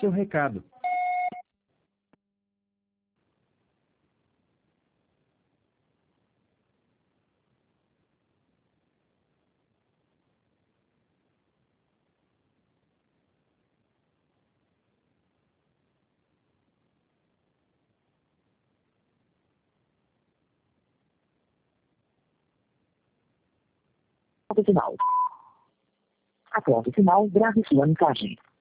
seu recado. Final. Após o final, grave sua mensagem.